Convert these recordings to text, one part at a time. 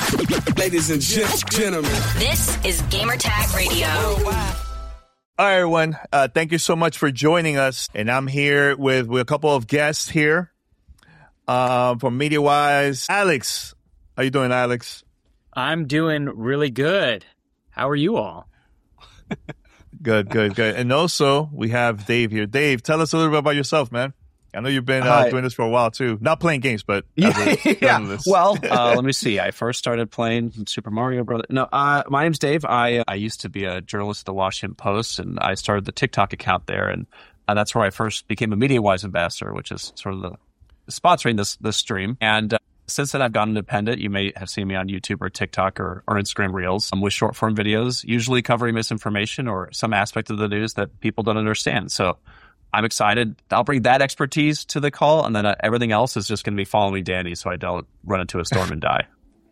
Ladies and gentlemen, this is Gamertag Radio. All right, everyone. Thank you so much for joining us. And I'm here with a couple of guests here from MediaWise. Alex, how you doing, Alex? I'm doing really good. How are you all? Good. And also, we have Dave here. Dave, tell us a little bit about yourself, man. I know you've been doing this for a while, too. Not playing games, but yeah. Well, let me see. I first started playing Super Mario Brothers. No, my name's Dave. I used to be a journalist at the Washington Post, and I started the TikTok account there, and that's where I first became a MediaWise ambassador, which is sort of the sponsoring this stream. And since then, I've gone independent. You may have seen me on YouTube or TikTok or Instagram Reels with short-form videos, usually covering misinformation or some aspect of the news that people don't understand. So I'm excited. I'll bring that expertise to the call, and then everything else is just going to be following Danny so I don't run into a storm and die.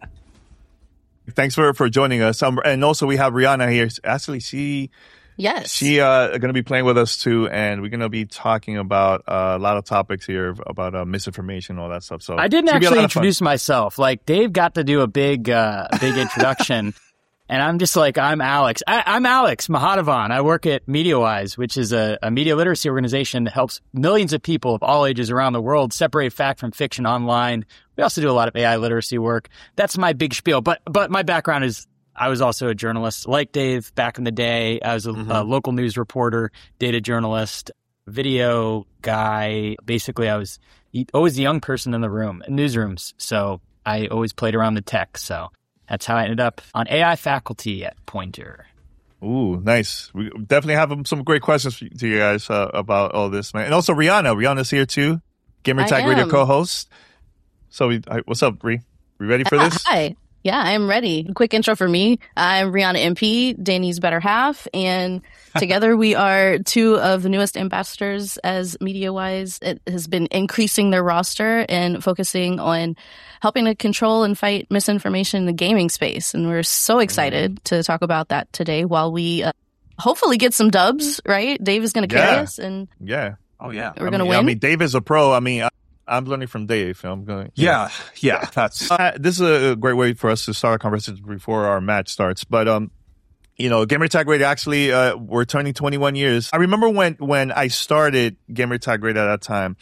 Thanks for joining us. And also, we have Rihanna here. Actually, she going to be playing with us, too, and we're going to be talking about a lot of topics here about misinformation and all that stuff. So I didn't actually introduce myself. Like, Dave got to do a big introduction. And I'm just like, I'm Alex. I'm Alex Mahadavan. I work at MediaWise, which is a media literacy organization that helps millions of people of all ages around the world separate fact from fiction online. We also do a lot of AI literacy work. That's my big spiel. But my background is I was also a journalist like Dave back in the day. I was a local news reporter, data journalist, video guy. Basically, I was always the young person in the room, in newsrooms. So I always played around the tech. So that's how I ended up on AI faculty at Poynter. Ooh, nice. We definitely have some great questions to you guys about all this, man. And also Rihanna's here too, Gamertag Radio co-host. So what's up, Ree? We ready for this? Hi. Yeah, I'm ready. Quick intro for me. I'm Rihanna MP, Danny's better half, and together we are two of the newest ambassadors as MediaWise. It has been increasing their roster and focusing on helping to control and fight misinformation in the gaming space. And we're so excited to talk about that today while we hopefully get some dubs, right? Dave is going to carry us. And yeah. Oh, yeah. We're going to win. I mean, Dave is a pro. I mean, I'm learning from Dave. I'm going. Yeah. That's this is a great way for us to start a conversation before our match starts. But Gamertag Radio actually we're turning 21 years. I remember when I started Gamertag Radio at that time.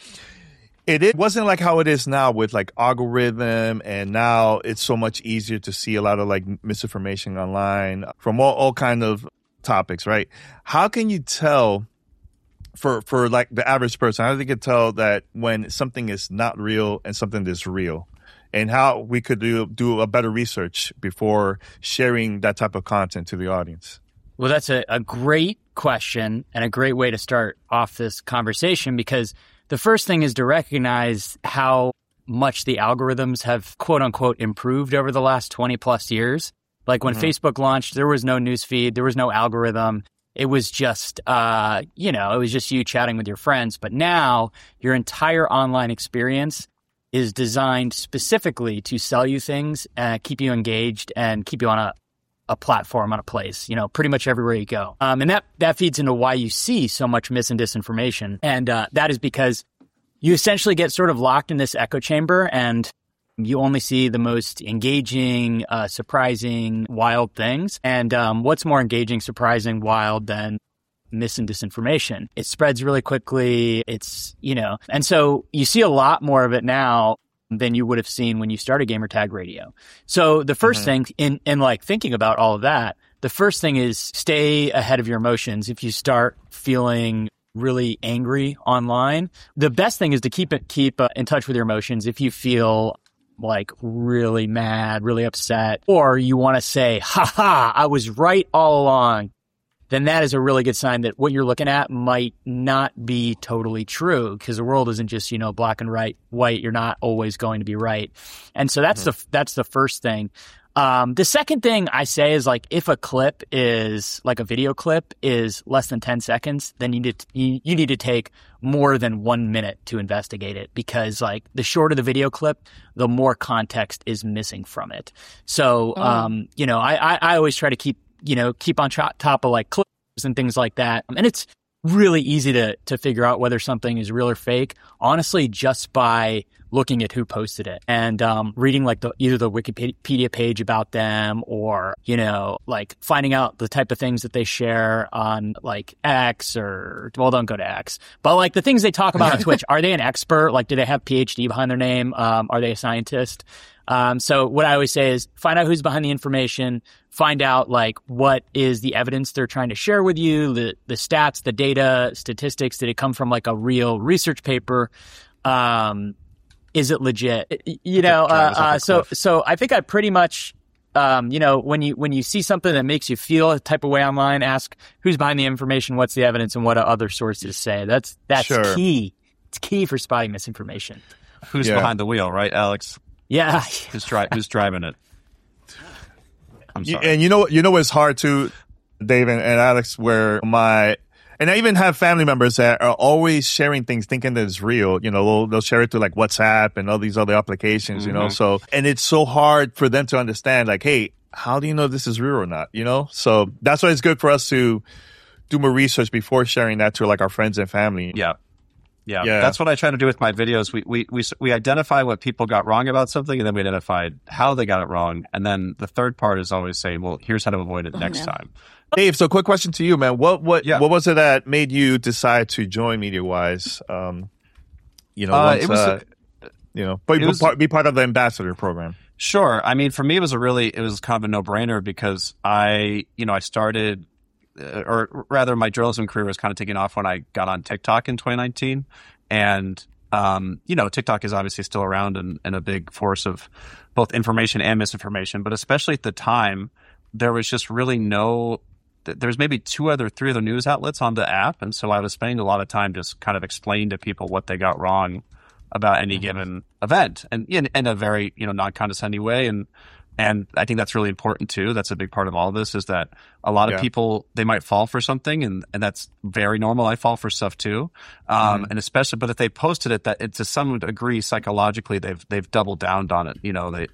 It wasn't like how it is now with like algorithm, and now it's so much easier to see a lot of like misinformation online from all kind of topics, right? How can you tell? For like the average person, how do they can tell that when something is not real and something is real, and how we could do a better research before sharing that type of content to the audience? Well, that's a great question and a great way to start off this conversation, because the first thing is to recognize how much the algorithms have quote unquote improved over the last 20 plus years. Like when Facebook launched, there was no newsfeed, there was no algorithm. It was just, it was just you chatting with your friends. But now your entire online experience is designed specifically to sell you things, keep you engaged, and keep you on a platform, on a place, pretty much everywhere you go. And that feeds into why you see so much mis and disinformation. And that is because you essentially get sort of locked in this echo chamber, and you only see the most engaging, surprising, wild things. And what's more engaging, surprising, wild than mis and disinformation? It spreads really quickly. And so you see a lot more of it now than you would have seen when you started Gamertag Radio. So the first thing in like thinking about all of that, the first thing is stay ahead of your emotions. If you start feeling really angry online, the best thing is to keep in touch with your emotions. If you feel like really mad, really upset, or you want to say, I was right all along, then that is a really good sign that what you're looking at might not be totally true, because the world isn't just, black and white. You're not always going to be right. And so that's the first thing. The second thing I say is, like, if a clip is like a video clip is less than 10 seconds, then you need to take more than 1 minute to investigate it, because like the shorter the video clip, the more context is missing from it. So, I always try to keep on top of like clips and things like that. And really easy to figure out whether something is real or fake, honestly, just by looking at who posted it and reading like either the Wikipedia page about them or, like finding out the type of things that they share on like X don't go to X, but like the things they talk about on Twitch. Are they an expert? Like, do they have PhD behind their name? Are they a scientist? So what I always say is find out who's behind the information, find out like what is the evidence they're trying to share with you, the stats, the data, statistics. Did it come from like a real research paper? Is it legit? So I think I pretty much, when you see something that makes you feel a type of way online, ask who's behind the information, what's the evidence, and what do other sources say. That's Sure. key. It's key for spotting misinformation. Who's behind the wheel, right, Alex? Yeah. Who's driving it? I'm sorry. And you know what's hard too, Dave and Alex, and I even have family members that are always sharing things thinking that it's real. They'll share it to like WhatsApp and all these other applications, so, and it's so hard for them to understand like, hey, how do you know this is real or not? So that's why it's good for us to do more research before sharing that to like our friends and family. Yeah. That's what I try to do with my videos. We identify what people got wrong about something, and then we identify how they got it wrong. And then the third part is always saying, well, here's how to avoid it next time. Dave, so quick question to you, man. What was it that made you decide to join MediaWise? Be part of the ambassador program. Sure. I mean, for me, it was kind of a no-brainer because I started, or rather my journalism career was kind of taking off when I got on TikTok in 2019. And, TikTok is obviously still around and a big force of both information and misinformation. But especially at the time, there was just really there's maybe three other news outlets on the app. And so I was spending a lot of time just kind of explaining to people what they got wrong about any given event and in a very, non-condescending way. And I think that's really important too. That's a big part of all of this is that a lot of people, they might fall for something and that's very normal. I fall for stuff too. And especially, but if they posted it, that to some degree, psychologically, they've doubled down on it.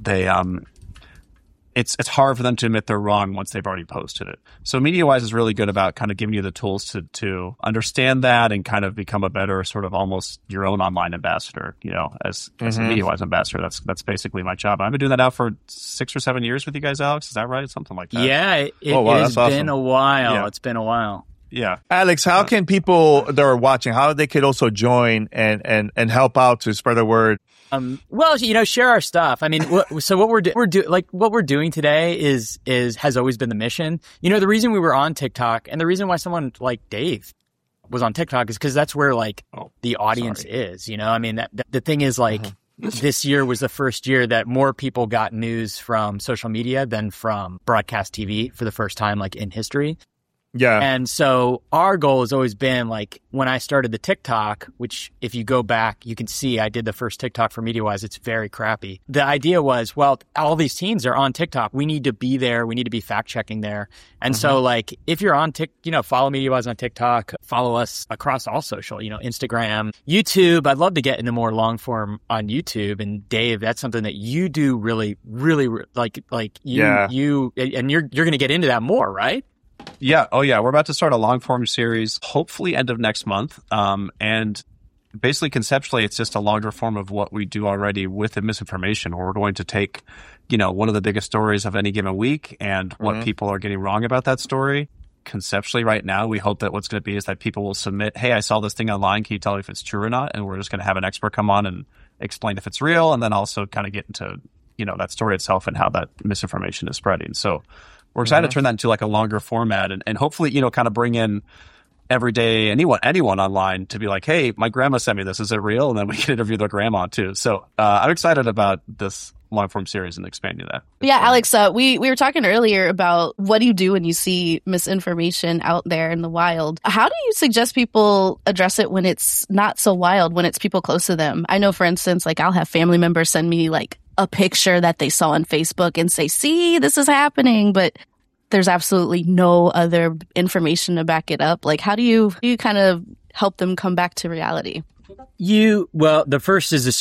It's hard for them to admit they're wrong once they've already posted it. So MediaWise is really good about kind of giving you the tools to understand that and kind of become a better sort of almost your own online ambassador, as a MediaWise ambassador. That's basically my job. I've been doing that now for 6 or 7 years with you guys, Alex. Is that right? Something like that. Yeah, it has been a while. Yeah. It's been a while. Yeah. Alex, how can people that are watching, how they could also join and help out to spread the word? Share our stuff. I mean, so what we're doing today has always been the mission. The reason we were on TikTok and the reason why someone like Dave was on TikTok is because that's where the audience is, I mean, the thing is this year was the first year that more people got news from social media than from broadcast TV for the first time, in history. Yeah. And so our goal has always been when I started the TikTok, which if you go back, you can see I did the first TikTok for MediaWise. It's very crappy. The idea was, all these teens are on TikTok. We need to be there. We need to be fact checking there. And so if you're on follow MediaWise on TikTok, follow us across all social, Instagram, YouTube. I'd love to get into more long form on YouTube. And Dave, that's something that you do really, really you, and you're going to get into that more, right? Yeah. Oh, yeah. We're about to start a long form series, hopefully end of next month. And basically, conceptually, it's just a longer form of what we do already with the misinformation, where we're going to take, one of the biggest stories of any given week and what people are getting wrong about that story. Conceptually, right now, we hope that what's going to be is that people will submit, hey, I saw this thing online. Can you tell me if it's true or not? And we're just going to have an expert come on and explain if it's real, and then also kind of get into, that story itself and how that misinformation is spreading. So we're excited to turn that into a longer format and hopefully, kind of bring in everyday anyone online to be like, hey, my grandma sent me this. Is it real? And then we can interview their grandma too. So I'm excited about this long form series and expanding that. Yeah, Alex, we were talking earlier about what do you do when you see misinformation out there in the wild? How do you suggest people address it when it's not so wild, when it's people close to them? I know, for instance, I'll have family members send me a picture that they saw on Facebook and say, see, this is happening, but there's absolutely no other information to back it up. How do you kind of help them come back to reality? The first is to sort of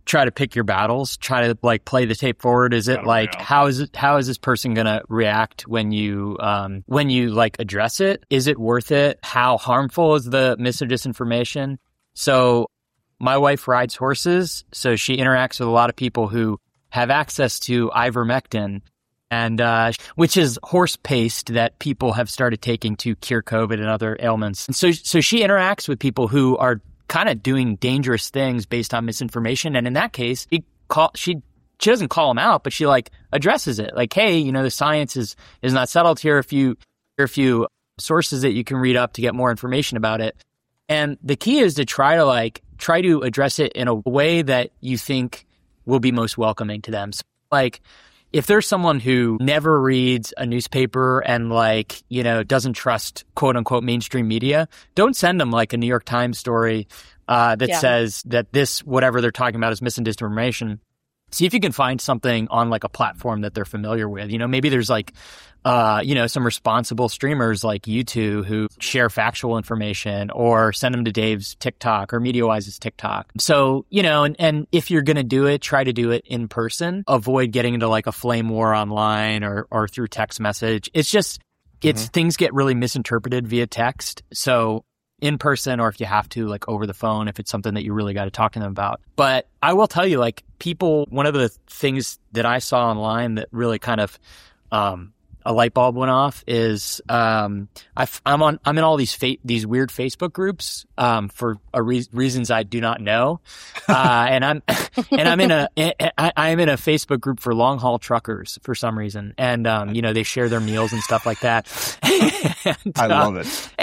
try to pick your battles, try to like play the tape forward? Is it like, how is this person going to react when you like address it? Is it worth it? How harmful is the mis or disinformation? So my wife rides horses, so she interacts with a lot of people who have access to ivermectin, and which is horse paste that people have started taking to cure COVID and other ailments. And so she interacts with people who are kind of doing dangerous things based on misinformation. And in that case, she doesn't call them out, but she like addresses it. Like, hey, you know, the science is not settled here. Here are a few sources that you can read up to get more information about it. And the key is to try to address it in a way that you think will be most welcoming to them. So, like, if there's someone who never reads a newspaper and like, you know, doesn't trust quote unquote mainstream media, don't send them like a New York Times story that says that this, whatever they're talking about is mis and disinformation. See if you can find something on like a platform that they're familiar with. You know, maybe there's like, you know, some responsible streamers like you two who share factual information, or send them to Dave's TikTok or MediaWise's TikTok. So, you know, and if you're going to do it, try to do it in person. Avoid getting into like a flame war online or through text message. It's just, things get really misinterpreted via text. So in person, or if you have to, like over the phone, if it's something that you really got to talk to them about. But I will tell you, like people, one of the things that I saw online that really kind of, a light bulb went off is I'm in all these weird Facebook groups for reasons I do not know, and I'm in a Facebook group for long haul truckers for some reason, and you know, they share their meals and stuff like that. And, I love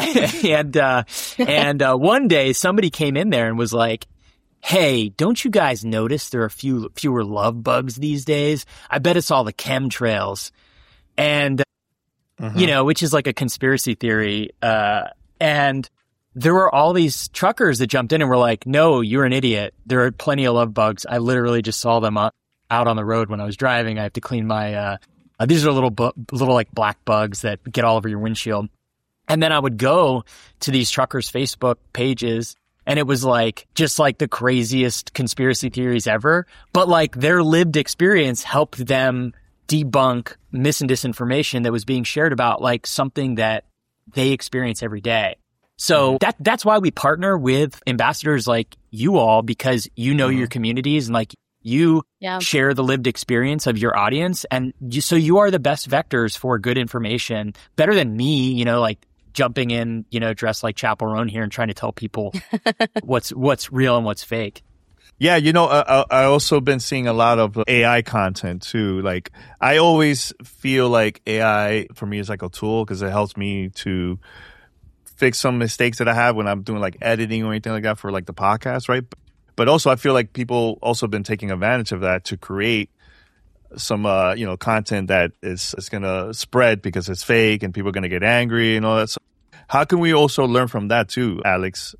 it. And one day somebody came in there and was like, "Hey, don't you guys notice there are fewer love bugs these days? I bet it's all the chemtrails." And, you know, which is like a conspiracy theory. And there were all these truckers that jumped in and were like, "No, you're an idiot. There are plenty of love bugs. I literally just saw them out on the road when I was driving. I have to clean my, these are little like black bugs that get all over your windshield." And then I would go to these truckers' Facebook pages, and it was like, just like the craziest conspiracy theories ever. But like their lived experience helped them debunk mis and disinformation that was being shared about like something that they experience every day. So that's why we partner with ambassadors like you all, because you know your communities and like you share the lived experience of your audience, and so you are the best vectors for good information, better than me, you know, like jumping in, you know, dressed like Chappell Roan here and trying to tell people what's real and what's fake. Yeah, you know, I also been seeing a lot of AI content too. Like, I always feel like AI for me is like a tool because it helps me to fix some mistakes that I have when I'm doing like editing or anything like that for like the podcast, right? But also, I feel like people also been taking advantage of that to create some, you know, content that is going to spread because it's fake and people are going to get angry and all that. So how can we also learn from that too, Alex?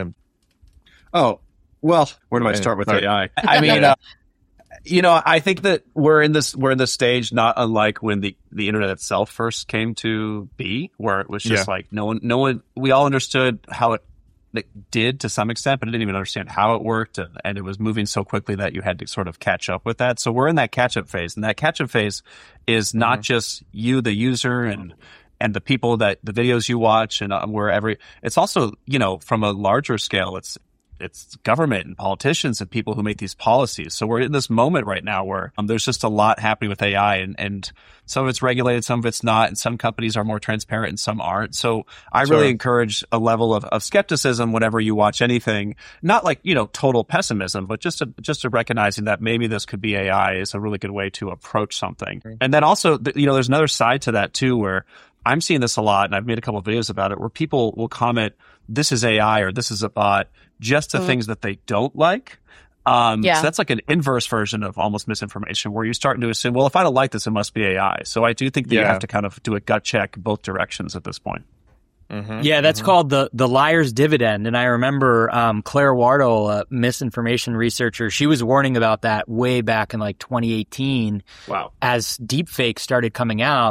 Well, where do I start with AI? I mean, you know, I think that we're in this stage not unlike when the internet itself first came to be, where it was just like no one, we all understood how it did to some extent, but didn't even understand how it worked, and it was moving so quickly that you had to sort of catch up with that. So we're in that catch up phase, and that catch up phase is not just you, the user, and the people that the videos you watch, and it's also, you know, from a larger scale, it's government and politicians and people who make these policies. So we're in this moment right now where there's just a lot happening with AI, and some of it's regulated, some of it's not, and some companies are more transparent and some aren't. So I really encourage a level of skepticism whenever you watch anything, not like, you know, total pessimism, but just to recognizing that maybe this could be AI is a really good way to approach something. And then also, you know, there's another side to that too, where I'm seeing this a lot, and I've made a couple of videos about it, where people will comment, "This is AI" or "This is a bot," just to things that they don't like. So that's like an inverse version of almost misinformation, where you're starting to assume, well, if I don't like this, it must be AI. So I do think that you have to kind of do a gut check both directions at this point. Yeah, that's called the liar's dividend. And I remember Claire Wardle, a misinformation researcher, she was warning about that way back in like 2018. Wow. As deepfakes started coming out.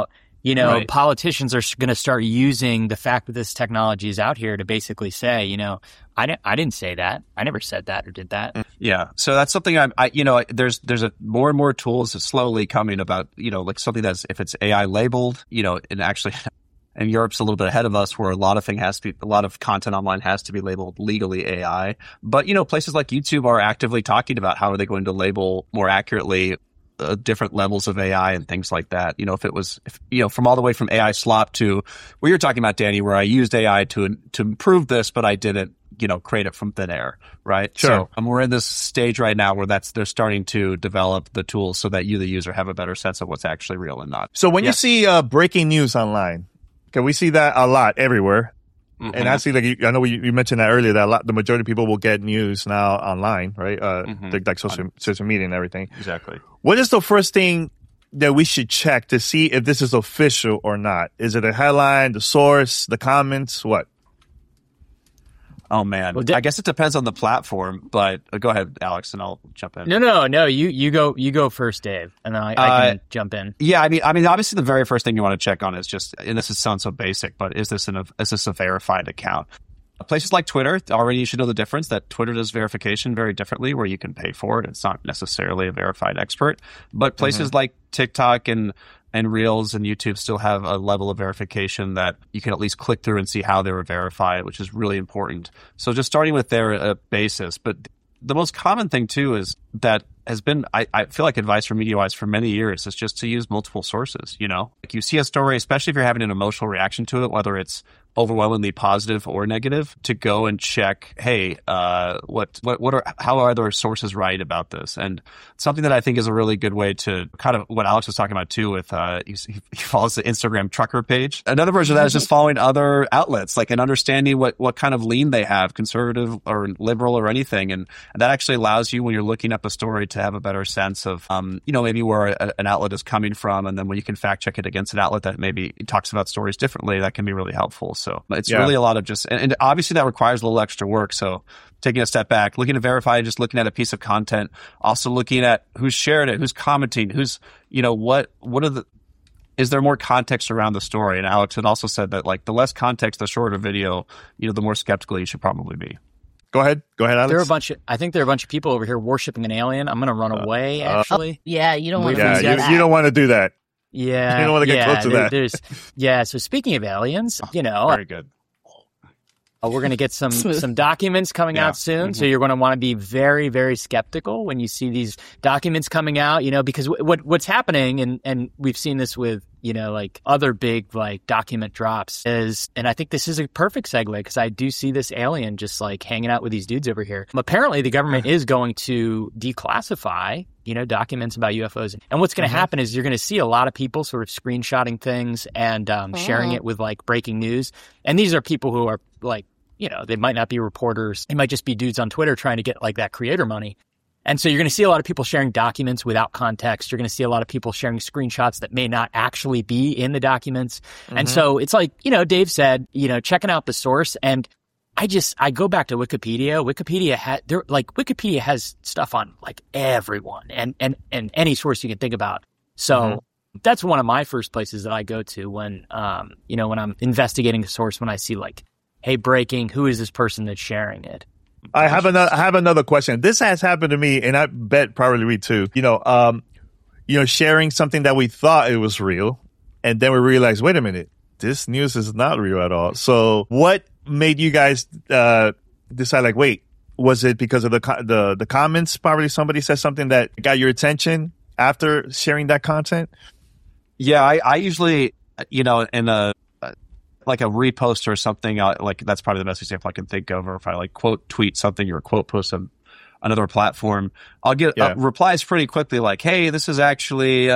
Right. Politicians are going to start using the fact that this technology is out here to basically say, I didn't say that. I never said that or did that. Yeah. So that's something there's more and more tools that's slowly coming about, like something that's, if it's AI labeled, and actually, and Europe's a little bit ahead of us where a lot of content online has to be labeled legally AI. But, places like YouTube are actively talking about how are they going to label more accurately different levels of AI and things like that. From all the way from AI slop to what you're talking about, Danny, where I used AI to improve this, but I didn't, create it from thin air, right? Sure. So we're in this stage right now where they're starting to develop the tools so that you, the user, have a better sense of what's actually real and not. So when you see breaking news online, okay, we see that a lot everywhere. Mm-hmm. And actually, I know you mentioned that earlier, that the majority of people will get news now online, right? Like social media and everything. Exactly. What is the first thing that we should check to see if this is official or not? Is it a headline, the source, the comments, what? Oh man, well, I guess it depends on the platform. But go ahead, Alex, and I'll jump in. No. You go first, Dave, and then I can jump in. Yeah, I mean, obviously, the very first thing you want to check on is just, and this sounds so basic, but is this a verified account? Places like Twitter, already you should know the difference that Twitter does verification very differently, where you can pay for it. It's not necessarily a verified expert, but places like TikTok and Reels and YouTube still have a level of verification that you can at least click through and see how they were verified, which is really important. So just starting with their basis. But the most common thing too is that has been, I feel like advice from MediaWise for many years is just to use multiple sources, Like you see a story, especially if you're having an emotional reaction to it, whether it's overwhelmingly positive or negative, to go and check, hey, how are their sources right about this? And something that I think is a really good way to kind of what Alex was talking about too with, he follows the Instagram trucker page. Another version of that is just following other outlets, like, and understanding what kind of lean they have, conservative or liberal or anything. And that actually allows you, when you're looking up a story, to have a better sense of, maybe where an outlet is coming from. And then when you can fact check it against an outlet that maybe talks about stories differently, that can be really helpful. So it's really a lot of just, and obviously that requires a little extra work. So taking a step back, looking to verify, just looking at a piece of content, also looking at who's shared it, who's commenting, who's, is there more context around the story? And Alex had also said that, like, the less context, the shorter video, the more skeptical you should probably be. Go ahead, Alex. I think there are a bunch of people over here worshiping an alien. I'm going to run away, actually. Yeah, you don't want to do that. You don't want to do that. Yeah. You don't want to get close to that. So speaking of aliens, Very good. We're going to get some documents coming out soon. So you're going to want to be very, very skeptical when you see these documents coming out, because what's happening, and we've seen this with, like other big like document drops is, and I think this is a perfect segue because I do see this alien just like hanging out with these dudes over here. Apparently the government is going to declassify, documents about UFOs. And what's going to happen is you're going to see a lot of people sort of screenshotting things and sharing it with like breaking news. And these are people who are like, they might not be reporters. They might just be dudes on Twitter trying to get like that creator money. And so you're going to see a lot of people sharing documents without context. You're going to see a lot of people sharing screenshots that may not actually be in the documents. And so it's like, Dave said, checking out the source. And I go back to Wikipedia. Wikipedia has stuff on like everyone and any source you can think about. So that's one of my first places that I go to when when I'm investigating a source, when I see like, hey, breaking, who is this person that's sharing it? I have another question. This has happened to me, and I bet probably we too. Sharing something that we thought it was real, and then we realized, wait a minute, this news is not real at all. So, what made you guys decide? Like, wait, was it because of the comments? Probably somebody said something that got your attention after sharing that content. Yeah, I usually, in a like a repost or something, like that's probably the best example I can think of. Or if I like quote tweet something or quote post on another platform, I'll get replies pretty quickly like, hey, this is actually,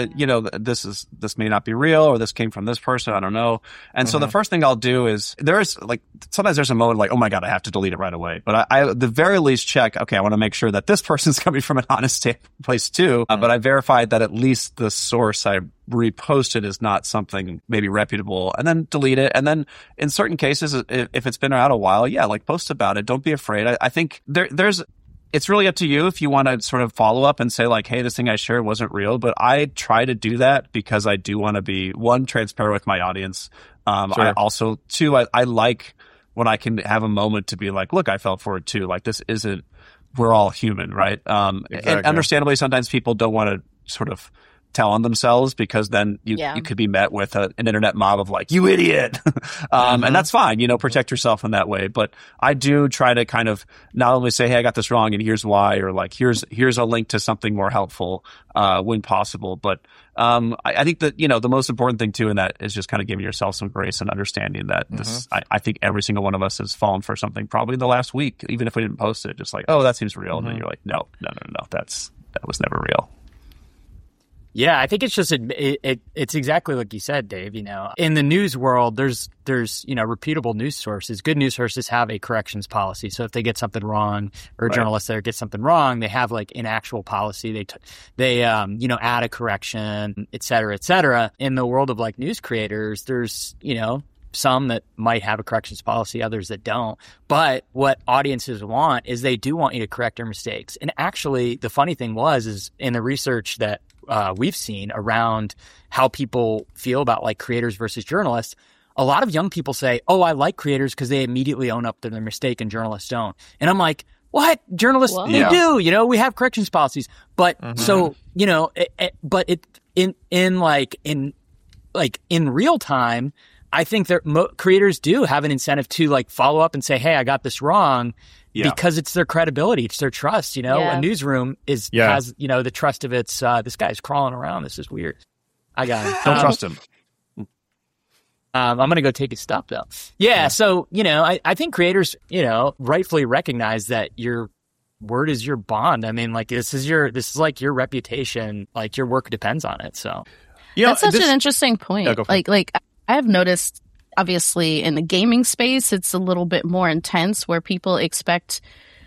this may not be real, or this came from this person, I don't know. And so the first thing I'll do is sometimes there's a moment like, oh my God, I have to delete it right away. But I at the very least check, okay, I want to make sure that this person's coming from an honest place too. But I verified that at least the source I reposted is not something maybe reputable, and then delete it. And then in certain cases, if it's been out a while, like post about it. Don't be afraid. I think there's it's really up to you if you want to sort of follow up and say like, hey, this thing I shared wasn't real. But I try to do that because I do want to be, one, transparent with my audience. I also, two, I like when I can have a moment to be like, look, I fell for it too. Like, this isn't, we're all human, right? Exactly. And understandably, sometimes people don't want to sort of tell on themselves because then you could be met with an internet mob of like, you idiot. And that's fine, protect yourself in that way. But I do try to kind of not only say, hey, I got this wrong and here's why, or like, here's a link to something more helpful, when possible. But, I think that, the most important thing too in that is just kind of giving yourself some grace and understanding that this, I think every single one of us has fallen for something probably the last week, even if we didn't post it, just like, oh, that seems real. And then you're like, no, that was never real. Yeah, I think it's just it's exactly like you said, Dave. In the news world, there's reputable news sources. Good news sources have a corrections policy. So if they get something wrong, or a journalist there gets something wrong, they have like an actual policy. They add a correction, et cetera, et cetera. In the world of like news creators, there's some that might have a corrections policy, others that don't. But what audiences want is they do want you to correct their mistakes. And actually, the funny thing is in the research that we've seen around how people feel about like creators versus journalists, a lot of young people say, oh, I like creators because they immediately own up to their mistake and journalists don't. And I'm like, what? Journalists, they do, we have corrections policies. But so, but in real time, I think that creators do have an incentive to like follow up and say, hey, I got this wrong. Yeah. Because it's their credibility, it's their trust. A newsroom has the trust of its. This guy's crawling around. This is weird. I got him. Don't trust him. I'm gonna go take his stuff though. Yeah. So I think creators rightfully recognize that your word is your bond. I mean, like this is like your reputation. Like your work depends on it. So that's such an interesting point. Yeah, like I have noticed. Obviously, in the gaming space, it's a little bit more intense where people expect,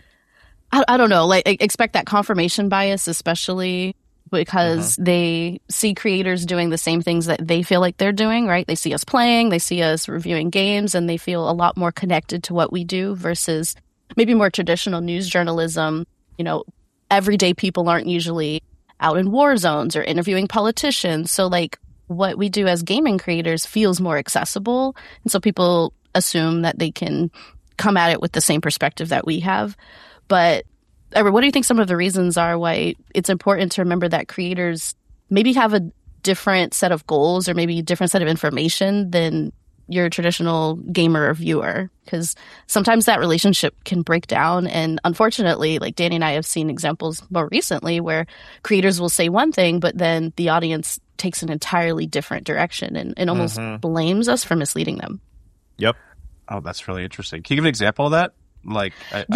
I don't know, like expect that confirmation bias, especially because they see creators doing the same things that they feel like they're doing, right? They see us playing, they see us reviewing games, and they feel a lot more connected to what we do versus maybe more traditional news journalism. Everyday people aren't usually out in war zones or interviewing politicians. So like, what we do as gaming creators feels more accessible. And so people assume that they can come at it with the same perspective that we have. But Edward, what do you think some of the reasons are why it's important to remember that creators maybe have a different set of goals or maybe a different set of information than your traditional gamer or viewer? Because sometimes that relationship can break down. And unfortunately, like Danny and I have seen examples more recently where creators will say one thing, but then the audience takes an entirely different direction and almost blames us for misleading them. Yep. Oh, that's really interesting. Can you give an example of that? Like,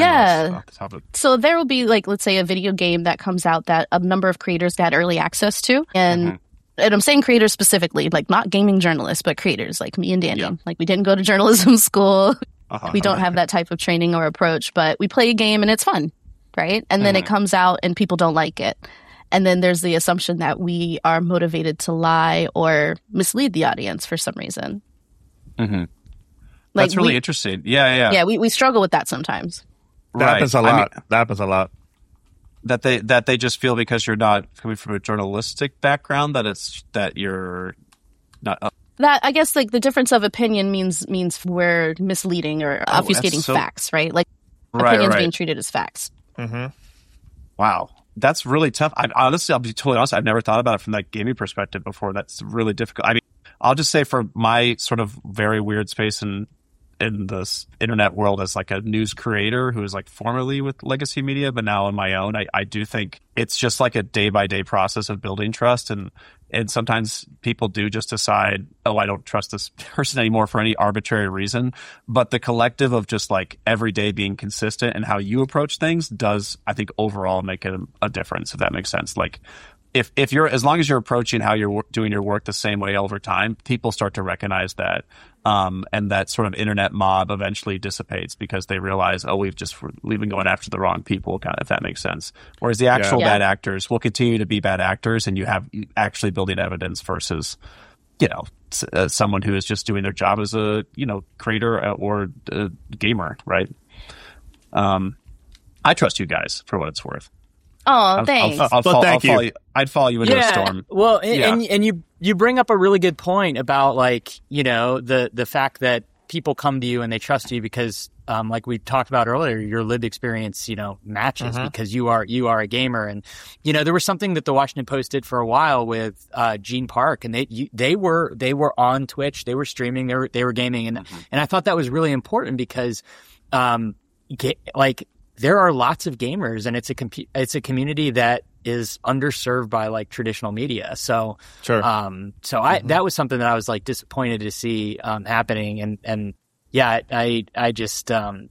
So there will be like, let's say a video game that comes out that a number of creators got early access to. And I'm saying creators specifically, like not gaming journalists, but creators like me and Danny. Yeah. Like we didn't go to journalism school. We don't have that type of training or approach, but we play a game and it's fun, right? And then it comes out and people don't like it. And then there's the assumption that we are motivated to lie or mislead the audience for some reason. Like that's really interesting. Yeah. Yeah, we struggle with that sometimes. That happens a lot. That happens a lot. That they just feel because you're not coming from a journalistic background that you're not. That I guess like the difference of opinion means we're misleading or obfuscating facts, right? Like opinions being treated as facts. Wow. That's really tough. I'll be totally honest. I've never thought about it from that gaming perspective before. That's really difficult. I mean, I'll just say for my sort of very weird space in this internet world as like a news creator who is like formerly with Legacy Media, but now on my own, I do think it's just like a day by day process of building trust. And sometimes people do just decide, oh, I don't trust this person anymore for any arbitrary reason. But the collective of just like every day being consistent and how you approach things does, I think, overall make a difference, if that makes sense. Like if you're, as long as you're approaching how you're doing your work the same way over time, people start to recognize that. And that sort of internet mob eventually dissipates because they realize, oh, we've been going after the wrong people, kind of, if that makes sense. Whereas the actual bad actors will continue to be bad actors, and you actually building evidence versus, someone who is just doing their job as a, creator or a gamer, right? I trust you guys for what it's worth. Oh, thanks. Thank you. I'd follow you into a storm. Well, and you bring up a really good point about like, you know, the fact that people come to you and they trust you because, like we talked about earlier, your lived experience, you know, matches because you are a gamer. And, you know, there was something that the Washington Post did for a while with Gene Park, and they were on Twitch, they were streaming, they were gaming, and I thought that was really important because, like, there are lots of gamers, and it's a community that is underserved by like traditional media. So, sure. That was something that I was like disappointed to see happening, and yeah, I just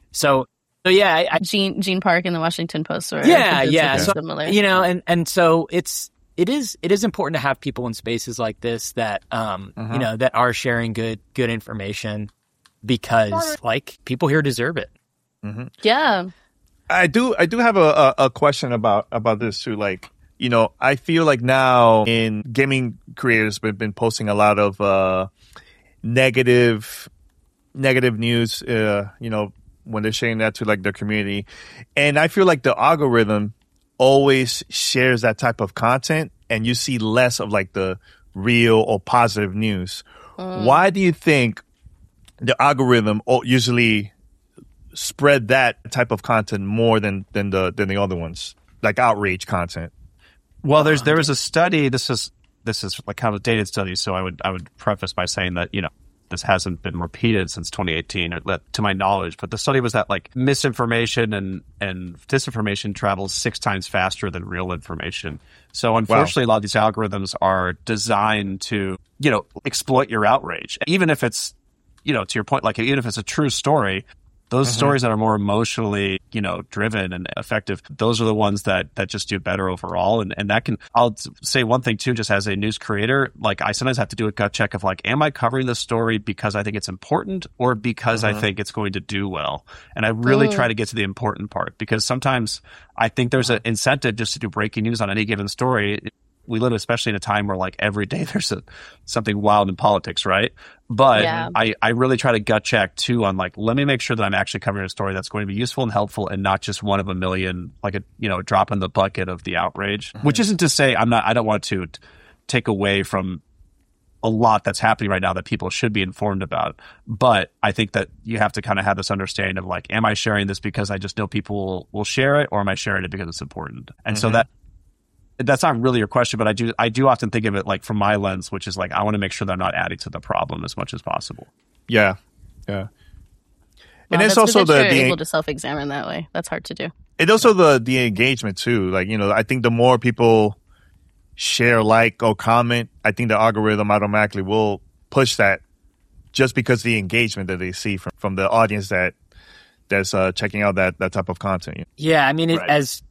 Gene Park and the Washington Post were so, similar. You know, and so it is important to have people in spaces like this that you know, that are sharing good information because like people here deserve it. Yeah. I do have a question about this too. Like, you know, I feel like now in gaming creators we've been posting a lot of negative news, you know, when they're sharing that to like their community. And I feel like the algorithm always shares that type of content and you see less of like the real or positive news. Why do you think the algorithm usually spread that type of content more than the other ones, like outrage content? Well, there was a study. This is like kind of a dated study, so I would preface by saying that, you know, this hasn't been repeated since 2018, to my knowledge. But the study was that like misinformation and disinformation travels 6 times faster than real information. So unfortunately, a lot of these algorithms are designed to, you know, exploit your outrage, even if it's, you know, to your point, like even if it's a true story. Those stories that are more emotionally, you know, driven and effective, those are the ones that just do better overall. And that can, I'll say one thing too, just as a news creator, like I sometimes have to do a gut check of like, am I covering this story because I think it's important or because I think it's going to do well? And I really try to get to the important part because sometimes I think there's an incentive just to do breaking news on any given story. We live especially in a time where like every day there's something wild in politics, right? But I really try to gut check too on like, let me make sure that I'm actually covering a story that's going to be useful and helpful and not just one of a million, like a, you know, drop in the bucket of the outrage, which isn't to say I don't want to take away from a lot that's happening right now that people should be informed about. But I think that you have to kind of have this understanding of like, am I sharing this because I just know people will share it, or am I sharing it because it's important? And so that's not really your question, but I do often think of it like from my lens, which is like, I want to make sure that I'm not adding to the problem as much as possible. Yeah. Well, and it's also you're able to self-examine that way. That's hard to do. It's also the engagement too. Like, you know, I think the more people share, like, or comment, I think the algorithm automatically will push that just because the engagement that they see from the audience that's checking out that type of content. Yeah. I mean, as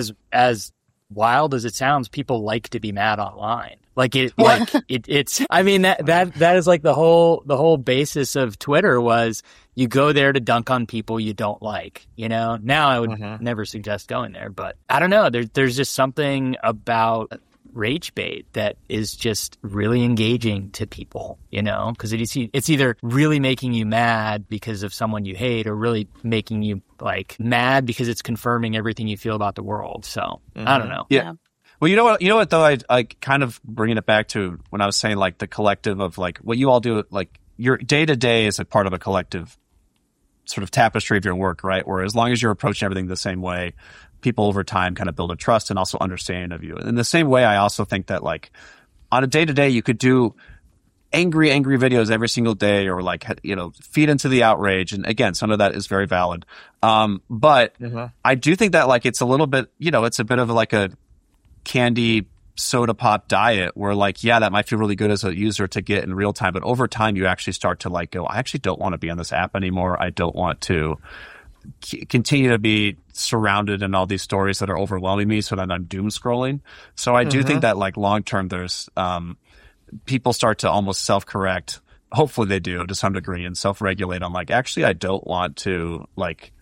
wild as it sounds, people like to be mad online. Like it's. I mean that is like the whole basis of Twitter was you go there to dunk on people you don't like. You know. Now I would never suggest going there, but I don't know. There's just something about rage bait that is just really engaging to people. You know, because it's either really making you mad because of someone you hate, or really making you like mad because it's confirming everything you feel about the world. So I don't know. Yeah. Well, you know what though, I kind of bringing it back to when I was saying like the collective of like what you all do, like your day to day is a part of a collective sort of tapestry of your work, right? Where as long as you're approaching everything the same way, people over time kind of build a trust and also understanding of you. In the same way, I also think that like on a day to day, you could do angry videos every single day, or like, you know, feed into the outrage. And again, some of that is very valid. But I do think that like it's a little bit, you know, it's a bit of like a candy soda pop diet where like, yeah, that might feel really good as a user to get in real time. But over time, you actually start to like go, I actually don't want to be on this app anymore. I don't want to continue to be surrounded in all these stories that are overwhelming me so that I'm doom scrolling. So I do think that like long term, there's people start to almost self-correct. Hopefully they do to some degree, and self-regulate on like, actually, I don't want to like,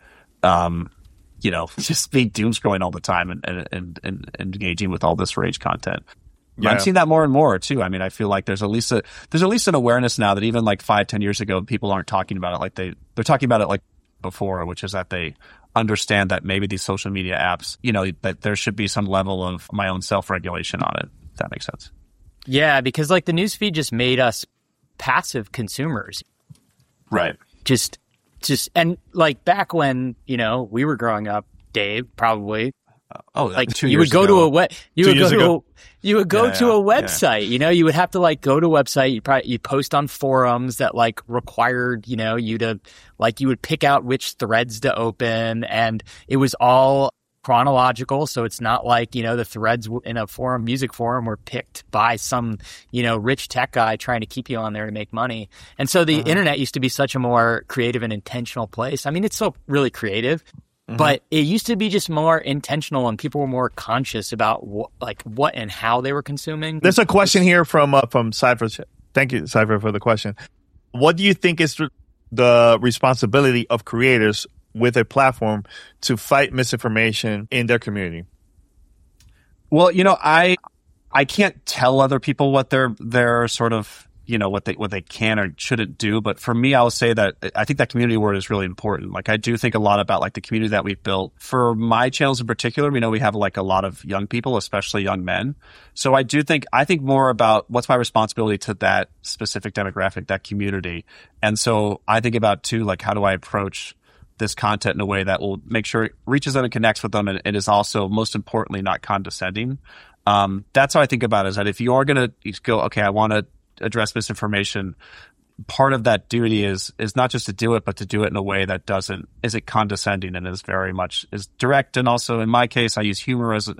you know, just be doom scrolling all the time and engaging with all this rage content. Yeah. I'm seeing that more and more too. I mean, I feel like there's at least an awareness now that even like 5-10 years ago, people aren't talking about it like they're talking about it like before, which is that they understand that maybe these social media apps, that there should be some level of my own self-regulation on it, if that makes sense. Yeah, because like the newsfeed just made us passive consumers. Right. Just, and like back when, we were growing up, Dave, probably. Like 2 years you would go ago. to you would go to a website, you would have to like go to a website. You'd post on forums that like required, you to like, you would pick out which threads to open, and it was all chronological. So it's not like, the threads in a music forum were picked by some, rich tech guy trying to keep you on there to make money. And so the internet used to be such a more creative and intentional place. I mean, it's still really creative. But it used to be just more intentional, and people were more conscious about what and how they were consuming. There's a question here from Cypher. Thank you, Cypher, for the question. What do you think is the responsibility of creators with a platform to fight misinformation in their community? Well, I can't tell other people what their sort of what they can or shouldn't do. But for me, I'll say that I think that community word is really important. Like, I do think a lot about like the community that we've built. For my channels in particular, we have like a lot of young people, especially young men. So I think more about what's my responsibility to that specific demographic, that community. And so I think about too, like, how do I approach this content in a way that will make sure it reaches them and connects with them, and it is also, most importantly, not condescending. That's how I think about it, is that if you are going to go, okay, I want to address misinformation, part of that duty is not just to do it, but to do it in a way that isn't condescending and is very much is direct. And also, in my case, I use humor as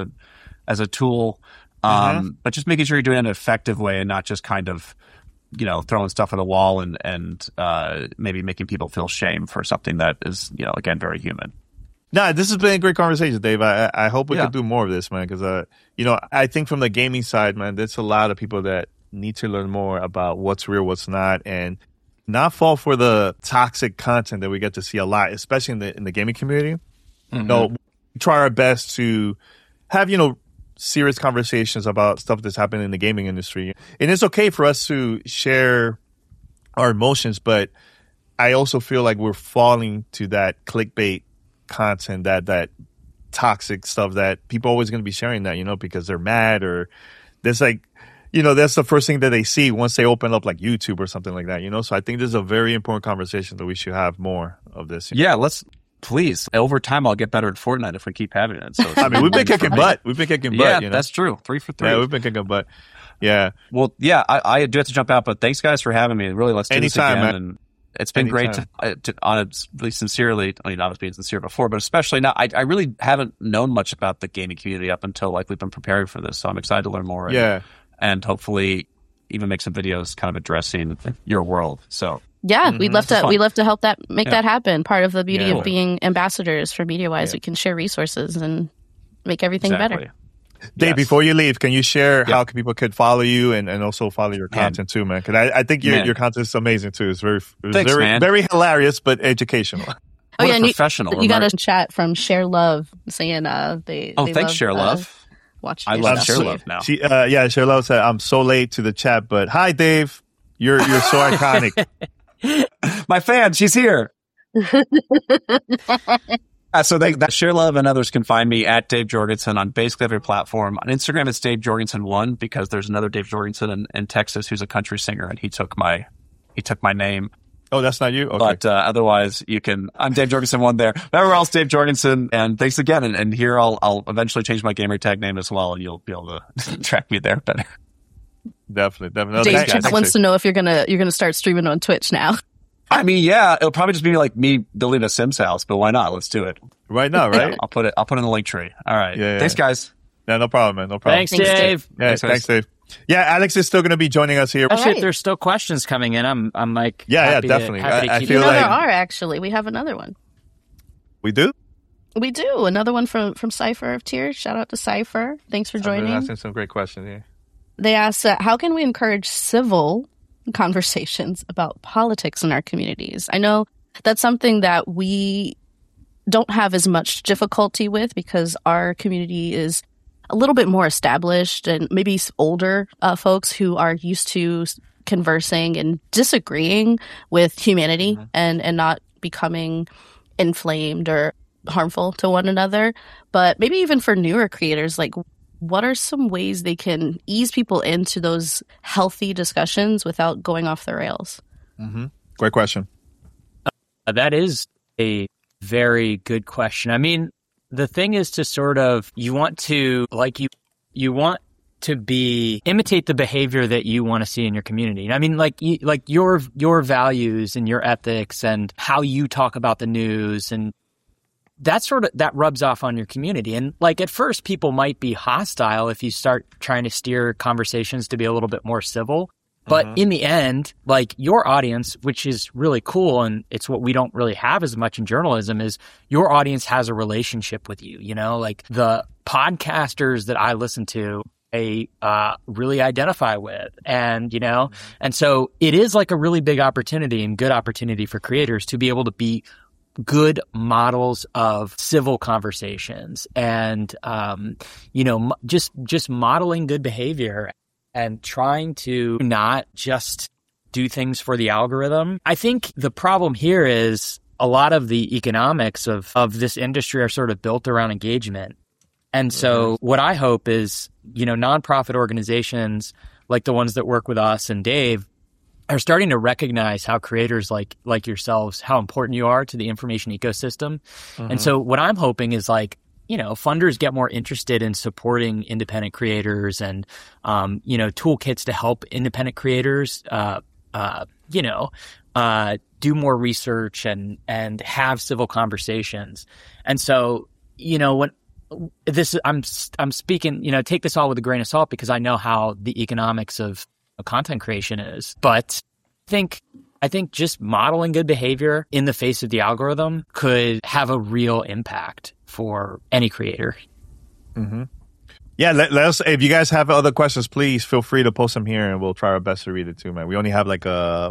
a tool, but just making sure you're doing it in an effective way and not just kind of, throwing stuff at a wall and maybe making people feel shame for something that is, again, very human. No, this has been a great conversation, Dave. I hope we could do more of this, man, because, I think from the gaming side, man, there's a lot of people that need to learn more about what's real, what's not, and not fall for the toxic content that we get to see a lot, especially in the gaming community. We try our best to have, serious conversations about stuff that's happening in the gaming industry. And it's okay for us to share our emotions, but I also feel like we're falling to that clickbait content, that toxic stuff that people are always going to be sharing that, because they're mad, or there's like, that's the first thing that they see once they open up like YouTube or something like that, So I think this is a very important conversation that we should have more of this. Yeah, please. Over time, I'll get better at Fortnite if we keep having it. So I mean, we've been kicking butt. Yeah, that's true. 3 for 3. Yeah, we've been kicking butt. Yeah. Well, yeah, I do have to jump out, but thanks, guys, for having me. Really, let's do this again. Man. And it's been great to honestly, sincerely, I mean, I was being sincere before, but especially now, I really haven't known much about the gaming community up until like we've been preparing for this. So I'm excited to learn more. And hopefully even make some videos kind of addressing your world. So yeah, we'd love to help make that happen. Part of the beauty of being ambassadors for MediaWise, we can share resources and make everything better. Dave, before you leave, can you share how people could follow you and also follow your content too, man? Because I think your content is amazing too. It's very hilarious, but educational. Professional. You got a chat from Share Love saying they thanks, love, Share Love. I love Share Love now. Share Love said, "I'm so late to the chat, but hi, Dave. You're so iconic." My fan, she's here. So that Share Love and others can find me at Dave Jorgensen on basically every platform. On Instagram, it's Dave Jorgensen1 because there's another Dave Jorgensen in Texas who's a country singer, and he took my name. Oh, that's not you? Okay. But otherwise, I'm Dave Jorgensen1 there. Everywhere else, Dave Jorgensen. And thanks again. And here I'll eventually change my gamer tag name as well, and you'll be able to track me there better. Definitely. Dave chat wants to know if you're gonna start streaming on Twitch now. I mean, yeah, it'll probably just be like me building a Sims house, but why not? Let's do it right now, right? Yeah, I'll put it in the link tree. All right. Yeah. Thanks, guys. Yeah, no problem, man. No problem. Thanks, Dave. Yeah, thanks, Dave. Yeah, Alex is still going to be joining us here. Actually, if there's still questions coming in, I'm like, definitely. I feel like there are actually. We have another one. We do. We do another one from Cypher of Tears. Shout out to Cypher. Thanks for joining. Asking some great questions here. They asked, how can we encourage civil conversations about politics in our communities? I know that's something that we don't have as much difficulty with because our community is a little bit more established and maybe older folks who are used to conversing and disagreeing with humanity and not becoming inflamed or harmful to one another. But maybe even for newer creators, like, what are some ways they can ease people into those healthy discussions without going off the rails? Mm-hmm. Great question. That is a very good question. I mean, the thing is to sort of, you want to imitate the behavior that you want to see in your community. I mean, like your values and your ethics and how you talk about the news, and that rubs off on your community. And like at first people might be hostile if you start trying to steer conversations to be a little bit more civil. But in the end, like your audience, which is really cool, and it's what we don't really have as much in journalism, is your audience has a relationship with you. You know, like the podcasters that I listen to, they really identify with, and you know, and so it is like a really big opportunity and good opportunity for creators to be able to be good models of civil conversations, and you know, just modeling good behavior and trying to not just do things for the algorithm. I think the problem here is a lot of the economics of this industry are sort of built around engagement. And so what I hope is, you know, nonprofit organizations like the ones that work with us and Dave are starting to recognize how creators like yourselves, how important you are to the information ecosystem. And so what I'm hoping is, like, you know, funders get more interested in supporting independent creators and, you know, toolkits to help independent creators, you know, do more research and have civil conversations. And so, you know, when I'm speaking, you know, take this all with a grain of salt because I know how the economics of content creation is. But I think just modeling good behavior in the face of the algorithm could have a real impact for any creator. Mm-hmm. Yeah, let us, if you guys have other questions, please feel free to post them here and we'll try our best to read it too, man. We only have like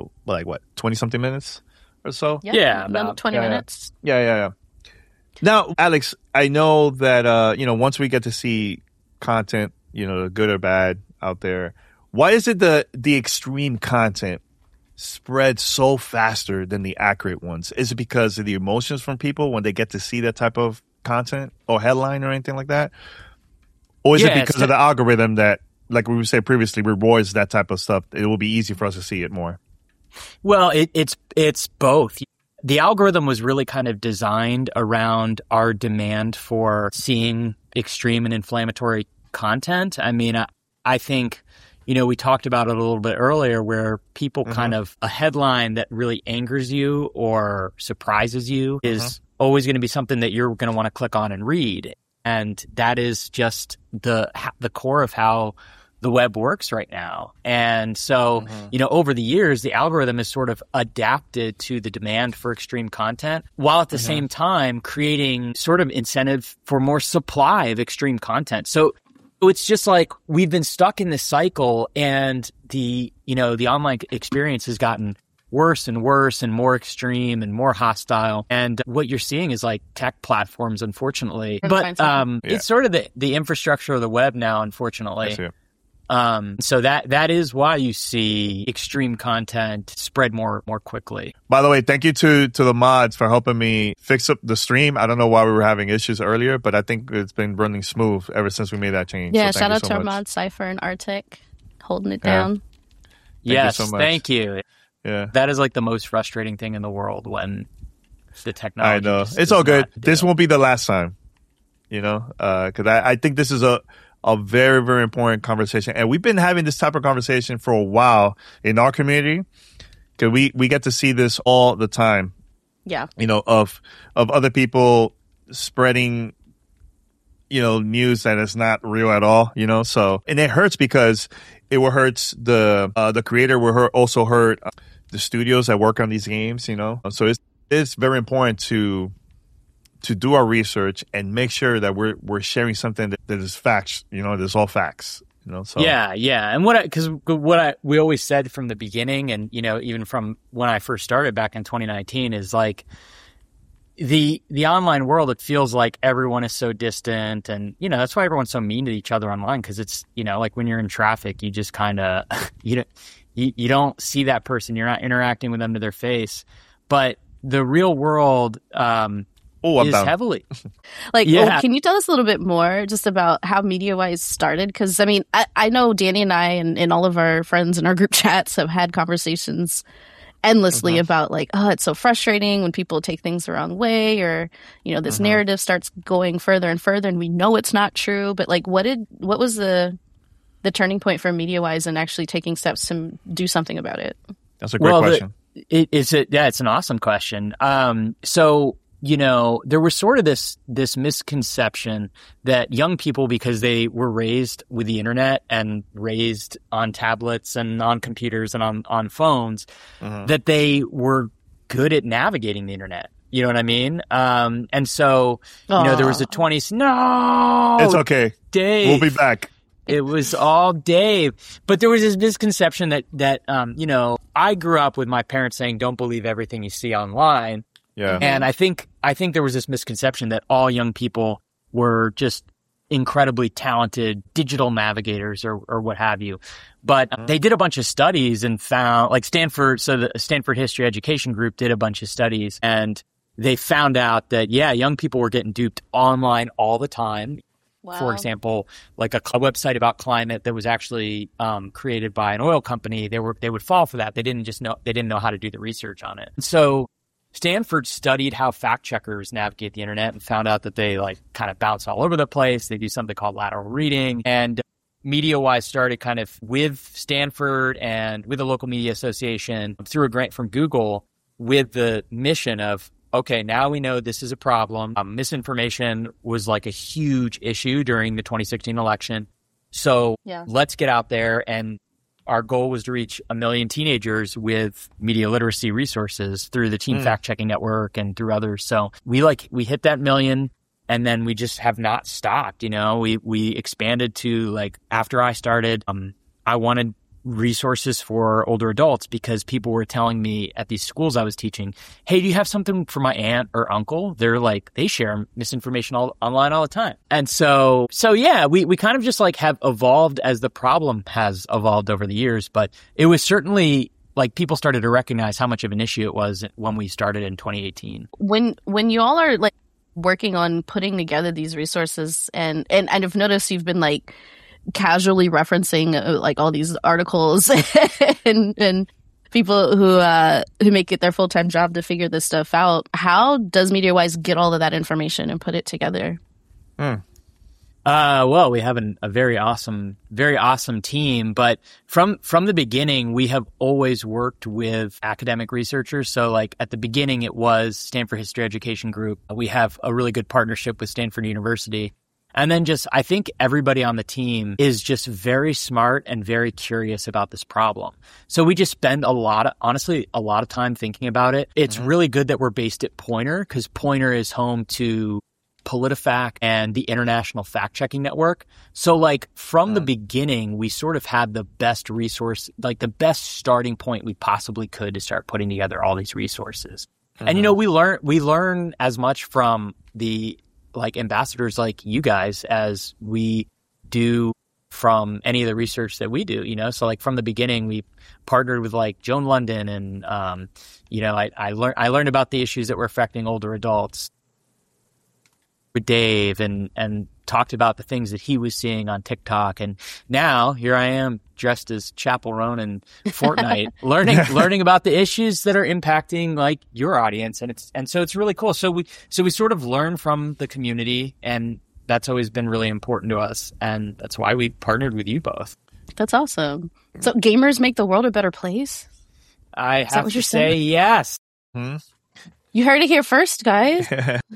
20 something minutes or so? Yeah, about 20 minutes. Yeah. Now, Alex, I know that, you know, once we get to see content, you know, good or bad out there, why is it the extreme content spread so faster than the accurate ones? Is it because of the emotions from people when they get to see that type of content or headline or anything like that? Or is it because of the algorithm that, like we said previously, rewards that type of stuff? It will be easy for us to see it more. Well, it's both. The algorithm was really kind of designed around our demand for seeing extreme and inflammatory content. I mean, I think, you know, we talked about it a little bit earlier where people kind of, a headline that really angers you or surprises you is always going to be something that you're going to want to click on and read. And that is just the core of how the web works right now. And so, you know, over the years, the algorithm has sort of adapted to the demand for extreme content, while at the same time creating sort of incentive for more supply of extreme content. So it's just like we've been stuck in this cycle, and the online experience has gotten worse and worse and more extreme and more hostile. And what you're seeing is like tech platforms, unfortunately. But it's sort of the infrastructure of the web now, unfortunately. So that is why you see extreme content spread more quickly. By the way, thank you to the mods for helping me fix up the stream. I don't know why we were having issues earlier, but I think it's been running smooth ever since we made that change. Yeah, so shout out to our mods, Cypher and Arctic, holding it down. Yes, thank you. Yeah, that is like the most frustrating thing in the world when the technology. I know, it's all good. This won't be the last time, you know, because I think this is a very, very important conversation. And we've been having this type of conversation for a while in our community, because we get to see this all the time. Yeah. You know, of other people spreading, you know, news that is not real at all, you know. So, and it hurts because it will hurt the creator, will also hurt the studios that work on these games, you know. So it's very important to do our research and make sure that we're sharing something that is facts, you know, that's all facts, you know. So yeah, and we always said from the beginning, and you know, even from when I first started back in 2019, is like the online world. It feels like everyone is so distant, and you know that's why everyone's so mean to each other online, because it's, you know, like when you're in traffic, you just kind of you don't see that person, you're not interacting with them to their face, but the real world is down. heavily. Can you tell us a little bit more just about how MediaWise started? Because, I mean, I know Danny and I and all of our friends in our group chats have had conversations endlessly about like, oh, it's so frustrating when people take things the wrong way, or, you know, this narrative starts going further and further and we know it's not true. But like, what was the turning point for MediaWise and actually taking steps to do something about it? That's a great question. It's an awesome question. So, you know, there was sort of this misconception that young people, because they were raised with the internet and raised on tablets and on computers and on phones, that they were good at navigating the internet. You know what I mean? And so, you know, there was a 20s. No, it's okay, Dave. We'll be back. It was all Dave. But there was this misconception that you know, I grew up with my parents saying, don't believe everything you see online. Yeah. And I think there was this misconception that all young people were just incredibly talented digital navigators or what have you. But they did a bunch of studies and found, like the Stanford History Education Group did a bunch of studies, and they found out that, young people were getting duped online all the time. Wow. For example, like a website about climate that was actually created by an oil company, they would fall for that. They didn't know how to do the research on it. So Stanford studied how fact checkers navigate the internet and found out that they like kind of bounce all over the place. They do something called lateral reading. And MediaWise started kind of with Stanford and with the local media association through a grant from Google with the mission of, okay, now we know this is a problem. Misinformation was like a huge issue during the 2016 election. So let's get out there, and our goal was to reach 1 million teenagers with media literacy resources through the Teen Fact Checking Network and through others. So we hit that 1 million, and then we just have not stopped. You know, we expanded to, like, after I started, I wanted resources for older adults because people were telling me at these schools I was teaching, hey, do you have something for my aunt or uncle? They're like, they share misinformation online all the time. And so yeah, we kind of just like have evolved as the problem has evolved over the years. But it was certainly like people started to recognize how much of an issue it was when we started in 2018. When you all are like working on putting together these resources, and I've noticed you've been like casually referencing like all these articles and people who make it their full-time job to figure this stuff out. How does MediaWise get all of that information and put it together? Well, we have a very awesome team, but from the beginning, we have always worked with academic researchers. So like at the beginning, it was Stanford History Education Group. We have a really good partnership with Stanford University. And then I think everybody on the team is just very smart and very curious about this problem. So we just spend a lot of time thinking about it. It's really good that we're based at Poynter, because Poynter is home to PolitiFact and the International Fact Checking Network. So like from the beginning, we sort of had the best resource, like the best starting point we possibly could to start putting together all these resources. And, you know, we learn as much from the like ambassadors like you guys as we do from any of the research that we do, you know? So like from the beginning, we partnered with like Joan London, and, you know, I learned about the issues that were affecting older adults with Dave, and talked about the things that he was seeing on TikTok. And now here I am dressed as Chappell Ronan Fortnite, learning about the issues that are impacting like your audience. And so it's really cool. So we sort of learn from the community, and that's always been really important to us. And that's why we partnered with you both. That's awesome. So gamers make the world a better place? I have to say yes. You heard it here first, guys.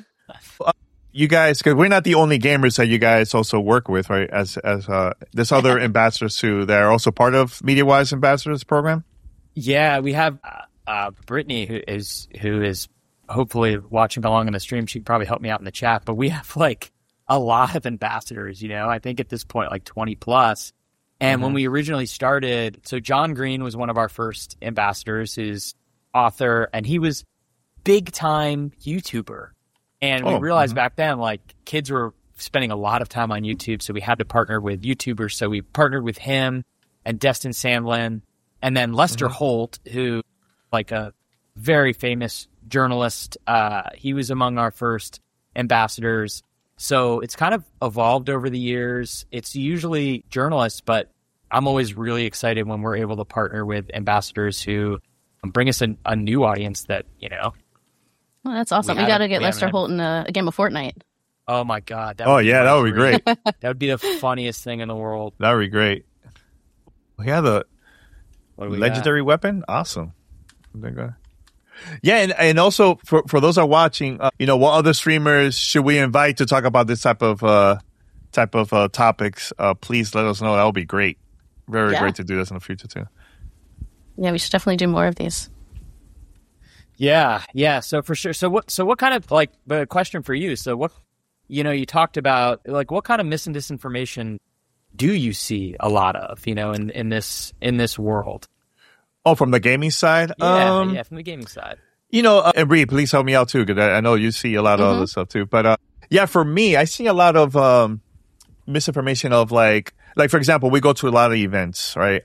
You guys, because we're not the only gamers that you guys also work with, right? As there's other ambassadors too that are also part of MediaWise Ambassadors program. Yeah, we have Brittany, who is hopefully watching along in the stream. She can probably help me out in the chat. But we have like a lot of ambassadors. You know, I think at this point like 20 plus. And when we originally started, so John Green was one of our first ambassadors, who's author, and he was big time YouTuber. And we realized back then, like, kids were spending a lot of time on YouTube, so we had to partner with YouTubers. So we partnered with him and Destin Sandlin, and then Lester Holt, who, like, a very famous journalist. He was among our first ambassadors. So it's kind of evolved over the years. It's usually journalists, but I'm always really excited when we're able to partner with ambassadors who bring us a new audience that, Well, that's awesome. We got to get Lester Holt in a game of Fortnite. Oh, my God. That would be great. That would be the funniest thing in the world. That would be great. Yeah, the legendary weapon? Awesome. Yeah, and also for those who are watching, what other streamers should we invite to talk about this type of topics? Please let us know. That would be great. Very great to do this in the future too. Yeah, we should definitely do more of these. Yeah. So for sure. So what kind of the question for you? So what, you talked about what kind of mis and disinformation do you see a lot of, in this world? Oh, from the gaming side? Yeah, from the gaming side. And Bree, please help me out too, because I know you see a lot of other stuff too. But for me, I see a lot of misinformation of like for example, we go to a lot of events, right?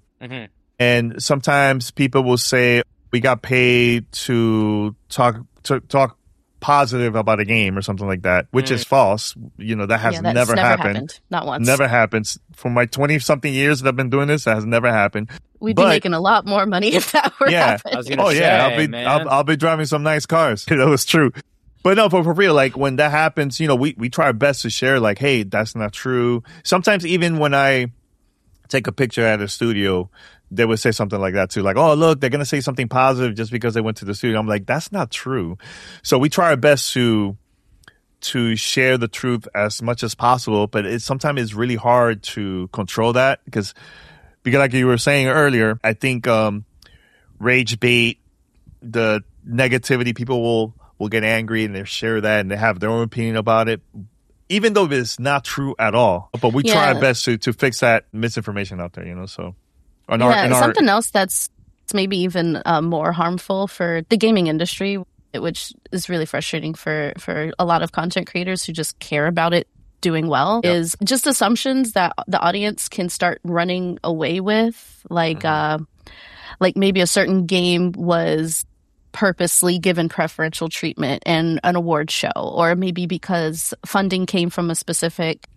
And sometimes people will say we got paid to talk positive about a game or something like that, which is false. That has never happened. Not once. Never happens. For my 20 something years that I've been doing this, that has never happened. We'd be making a lot more money if that were happening. I was gonna say, I'll be driving some nice cars. That was true. But no, for real, when that happens, we try our best to share hey, that's not true. Sometimes even when I take a picture at a studio, they would say something like that too. Oh, look, they're going to say something positive just because they went to the studio. I'm like, that's not true. So we try our best to share the truth as much as possible. But sometimes it's really hard to control that because like you were saying earlier, I think rage bait, the negativity, people will get angry and they share that and they have their own opinion about it, even though it's not true at all. But we try our best to fix that misinformation out there, so. Something else that's maybe even more harmful for the gaming industry, which is really frustrating for a lot of content creators who just care about it doing well, is just assumptions that the audience can start running away with. Like maybe a certain game was purposely given preferential treatment in an award show, or maybe because funding came from a specific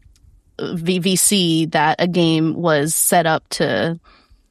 VC that a game was set up to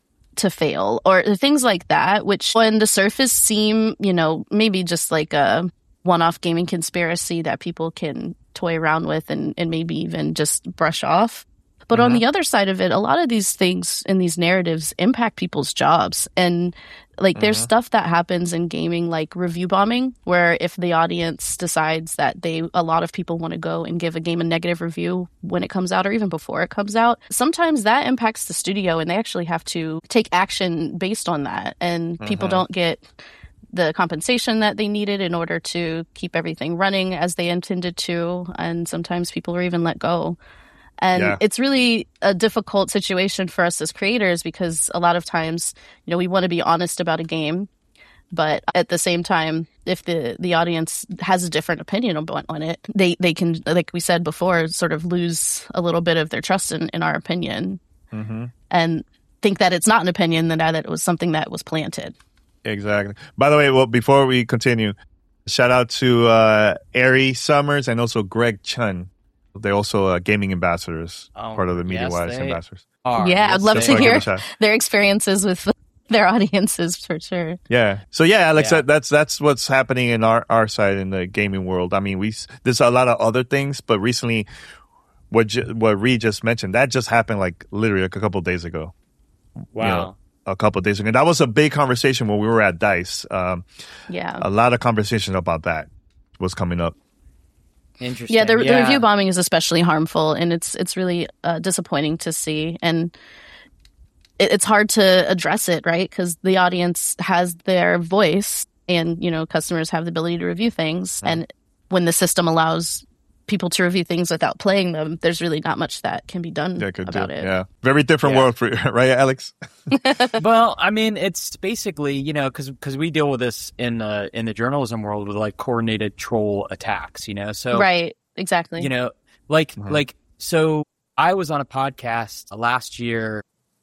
fail, or things like that, which on the surface seem, maybe just like a one-off gaming conspiracy that people can toy around with and maybe even just brush off. But on the other side of it, a lot of these things in these narratives impact people's jobs. And there's stuff that happens in gaming, like review bombing, where if the audience decides that a lot of people want to go and give a game a negative review when it comes out or even before it comes out, sometimes that impacts the studio and they actually have to take action based on that. And people don't get the compensation that they needed in order to keep everything running as they intended to. And sometimes people are even let go. And it's really a difficult situation for us as creators because a lot of times, we want to be honest about a game. But at the same time, if the audience has a different opinion on it, they can, like we said before, sort of lose a little bit of their trust in our opinion and think that it's not an opinion, that it was something that was planted. Exactly. By the way, before we continue, shout out to Ari Summers and also Greg Chun. They're also gaming ambassadors, part of the MediaWise ambassadors. I'd love to hear their experiences with their audiences for sure. Yeah. So Alex, that's what's happening in our side in the gaming world. I mean, there's a lot of other things, but recently, what Reed just mentioned, that just happened literally a couple of days ago. Wow. A couple of days ago. That was a big conversation when we were at DICE. A lot of conversation about that was coming up. Interesting. Yeah, the review bombing is especially harmful, and it's really disappointing to see, and it's hard to address it, right? Because the audience has their voice, and customers have the ability to review things, and when the system allows people to review things without playing them, there's really not much that can be done about it. Yeah, very different world, right, Alex? Well, I mean, it's basically because we deal with this in the journalism world with coordinated troll attacks. So right, exactly. So I was on a podcast last year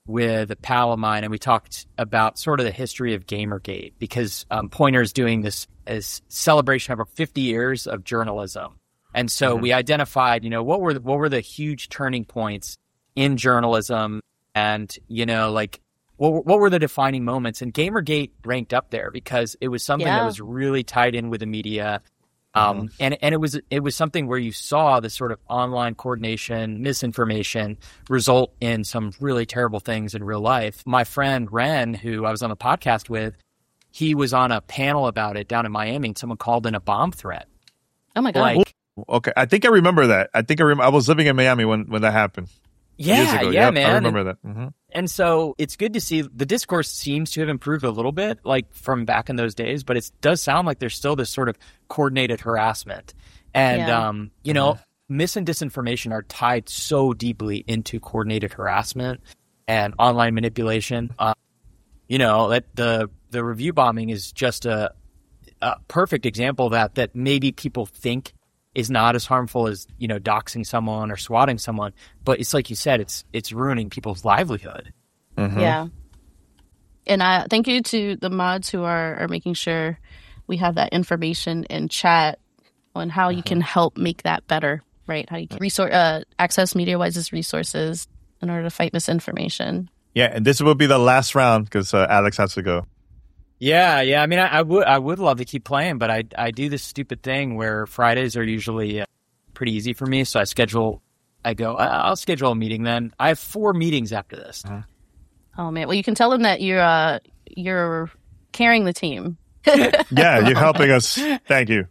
with a pal of mine, and we talked about sort of the history of Gamergate, because Pointer's doing this as celebration of our 50 years of journalism. And so we identified, what were the huge turning points in journalism, and, what were the defining moments? And Gamergate ranked up there because it was something that was really tied in with the media. And it was something where you saw this sort of online coordination, misinformation result in some really terrible things in real life. My friend Ren, who I was on the podcast with, he was on a panel about it down in Miami, and someone called in a bomb threat. Oh my God. Okay. I think I remember that. I was living in Miami when that happened. Years ago. Man. I remember that. Mm-hmm. And so it's good to see the discourse seems to have improved a little bit, like from back in those days, but it does sound like there's still this sort of coordinated harassment. And, mis and disinformation are tied so deeply into coordinated harassment and online manipulation. That the review bombing is just a perfect example of that maybe people think is not as harmful as, doxing someone or swatting someone. But it's like you said, it's ruining people's livelihood. Mm-hmm. Yeah. And thank you to the mods who are making sure we have that information in chat on how you can help make that better, right? How you can access MediaWise's resources in order to fight misinformation. Yeah, and this will be the last round because Alex has to go. Yeah. I mean, I would love to keep playing, but I do this stupid thing where Fridays are usually pretty easy for me. So I'll schedule a meeting then. I have 4 meetings after this. Oh man. Well, you can tell them that you're carrying the team. Yeah, you're helping us. Thank you.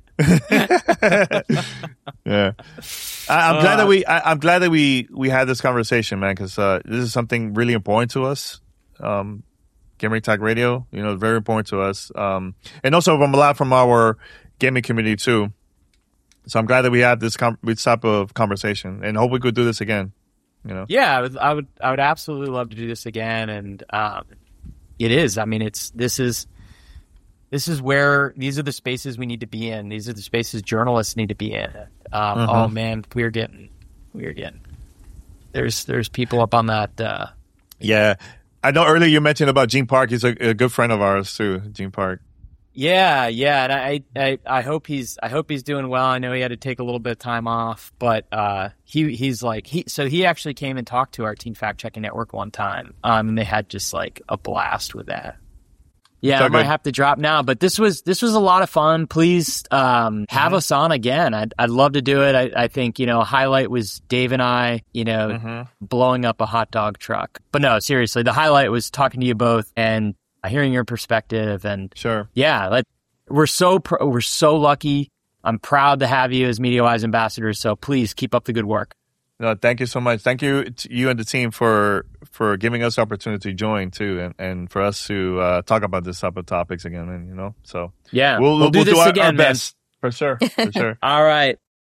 Yeah. I'm glad that we had this conversation, man, because this is something really important to us. Gamer Tag Radio, very important to us. And also from a lot from our gaming community too. So I'm glad that we had this type of conversation, and hope we could do this again. Yeah, I would absolutely love to do this again. And it is. I mean, this is where these are the spaces we need to be in. These are the spaces journalists need to be in. Oh man, we're getting. There's people up on that. Yeah. I know earlier you mentioned about Gene Park. He's a good friend of ours too, Gene Park. Yeah, and I hope he's doing well. I know he had to take a little bit of time off, but he actually came and talked to our Teen Fact Checking Network one time, and they had just like a blast with that. Yeah, I might have to drop now, but this was a lot of fun. Please have us on again. I'd love to do it. I think a highlight was Dave and I blowing up a hot dog truck. But no, seriously, the highlight was talking to you both and hearing your perspective. And sure, yeah, we're so lucky. I'm proud to have you as MediaWise ambassadors. So please keep up the good work. No, thank you so much. Thank you to you and the team for giving us the opportunity to join too, and for us to talk about this type of topics again. And so yeah, we'll do this again, our best for sure. All right.